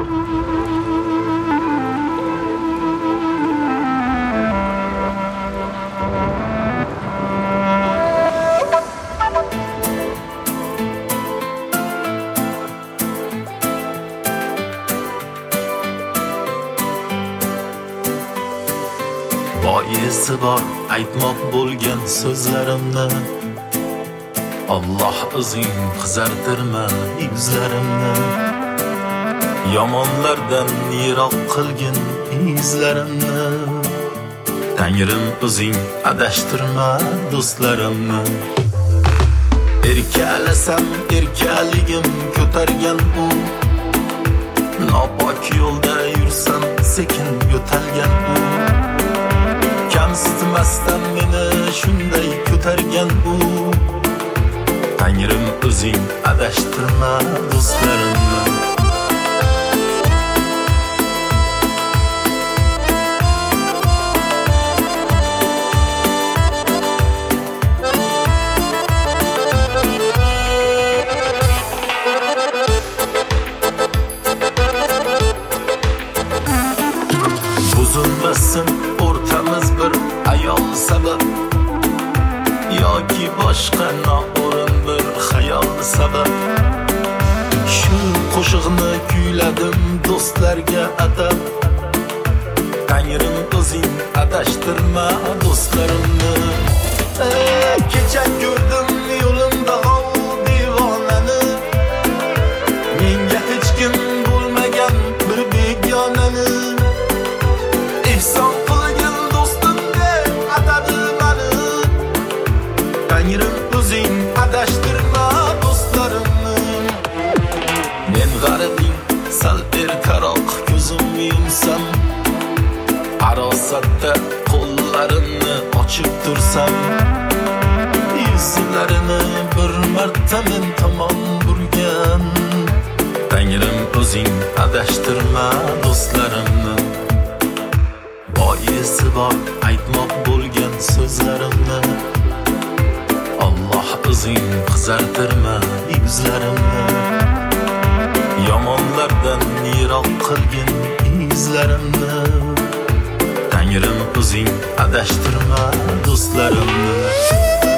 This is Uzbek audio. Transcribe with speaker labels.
Speaker 1: Boisi bor aytmoq bo'lgan so'zlarimni, Alloh o'zing qizartirma yuzlarimni, yomonlardan yiroq qilgin izlarimni, Tangrim o'zing adashtirma do'stlarimni. Erkalasam erkaligim ko'targan u, nopok yo'lda yursam sekin yo'talgan u, kamsitmasdan meni shunday ko'targan u, Tangrim o'zing adashtirma do'stlarimni. Buzilmasin o'rtamiz bir ayol sabab, yoki boshqa noo'rin bir xayol sabab. Shu qo'shiqni kuyladim do'stlarga atab, Tangrim o'zing adashtirma do'stlarimni. Kecha ko'rdim yo'limda devonani, menga hech kim bo'lmagan bir begonani, ihson qilgin do'stim deb atadi mani. Tangrim o'zing adashtirma do'stlarimni. Men g'aribing sal ertaroq ko'zim yumsam, arosatda qo'llarimni ochib tursam, yuzlarini bir marta men tomon burgan, Tangrim o'zing adashtirma do'stlarimni. Boisi bor aytmoq bo'lgan so'zlarimni, Alloh o'zing qizartirma yuzlarimni, yomonlardan yiroq qilgin izlarimni, Tangrim o'zing adashtirma do'stlarimni.